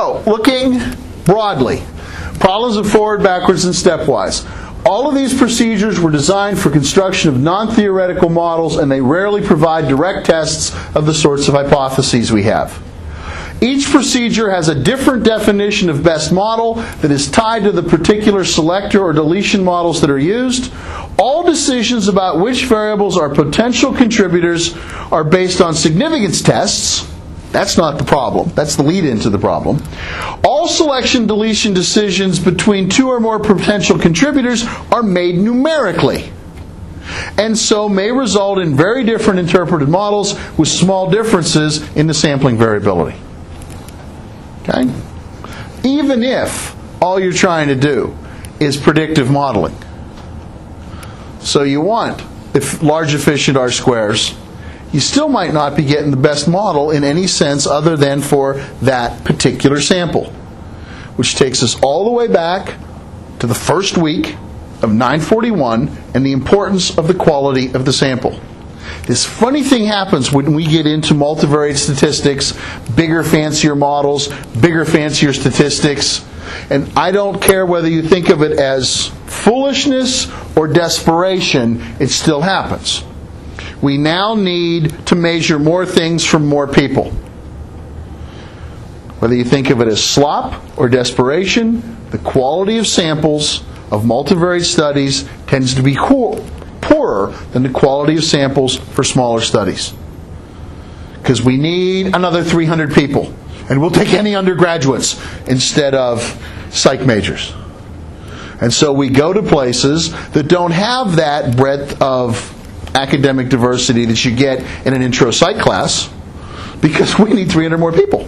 So, looking broadly, problems of forward, backwards, and stepwise. All of these procedures were designed for construction of non-theoretical models, and they rarely provide direct tests of the sorts of hypotheses we have. Each procedure has a different definition of best model that is tied to the particular selector or deletion models that are used. All decisions about which variables are potential contributors are based on significance tests. That's not the problem. That's the lead-in to the problem. All selection-deletion decisions between two or more potential contributors are made numerically, and so may result in very different interpreted models with small differences in the sampling variability. Okay? Even if all you're trying to do is predictive modeling. So you want large efficient R-squares, you still might not be getting the best model in any sense other than for that particular sample. Which takes us all the way back to the first week of 941 and the importance of the quality of the sample. This funny thing happens when we get into multivariate statistics, bigger, fancier models, bigger, fancier statistics. And I don't care whether you think of it as foolishness or desperation, it still happens. We now need to measure more things from more people. Whether you think of it as slop or desperation, the quality of samples of multivariate studies tends to be poorer than the quality of samples for smaller studies. Because we need another 300 people. And we'll take any undergraduates instead of psych majors. And so we go to places that don't have that breadth of academic diversity that you get in an intro psych class, because we need 300 more people.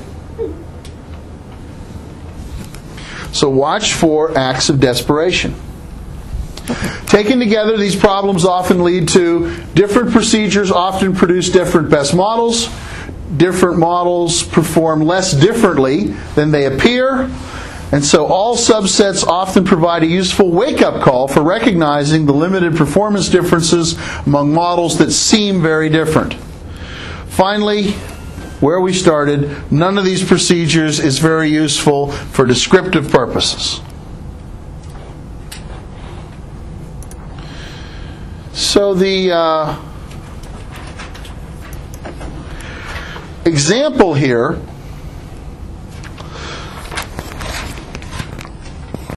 So watch for acts of desperation. Taken together, these problems often lead to different procedures often produce different best models. Different models perform less differently than they appear. And so all subsets often provide a useful wake-up call for recognizing the limited performance differences among models that seem very different. Finally, where we started, none of these procedures is very useful for descriptive purposes. So the example here